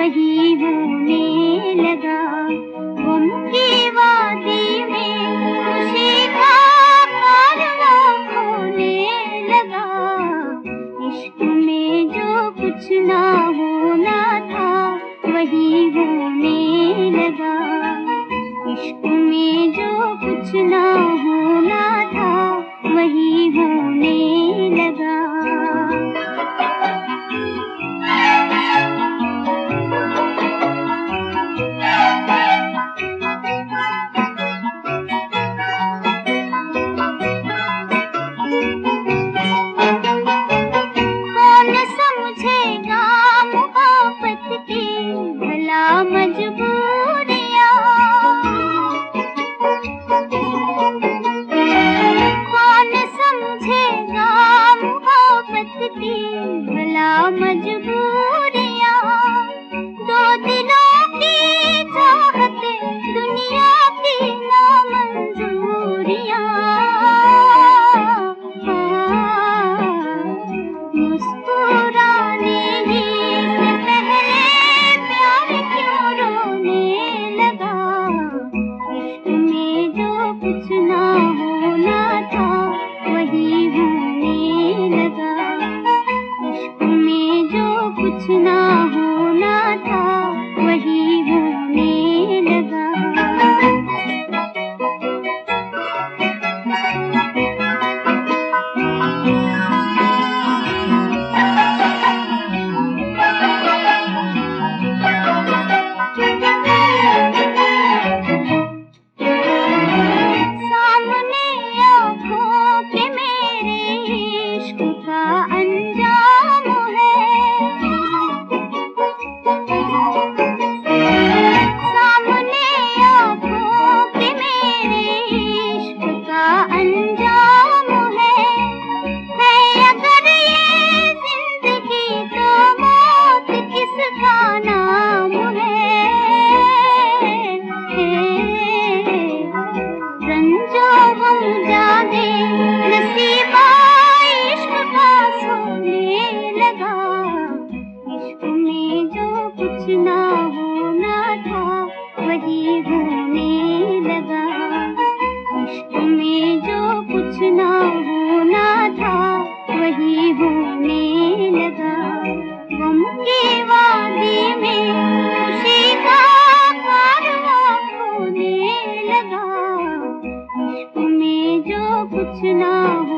वही होने लगा। गम की वादी में खुशी का कारवां होने लगा। इश्क में जो कुछ ना होना था वही होने लगा। इश्क में जो कुछ ना होना था वही होने लगा। कौन समझेगा मोहब्बत की भला मजबूरियां। कौन समझेगा मोहब्बत की भला मजबूरियां। दो दिलों की चाहते दुनिया की नामंजूरियां। मुस्कुराने ही से पहले प्यार क्यों रोने लगा। इश्क में जो कुछ ना होना था वही होने लगा। इश्क में जो कुछ ना होना था वही होने लगा। सामने आँखों के मेरे इश्क का अंजाम है। सामने आँखों के मेरे इश्क का अंजाम है। अगर ये जिंदगी तो मौत किसका नाम है। रंजो हम जाने नसीबा इश्क का सोने लगा। इश्क में जो कुछ ना होना था वही होने लगा। इश्क में जो कुछ ना होना था वही होने लगा। गम की वादी में खुशी का कारवां होने लगा। इश्क में जो कुछ ना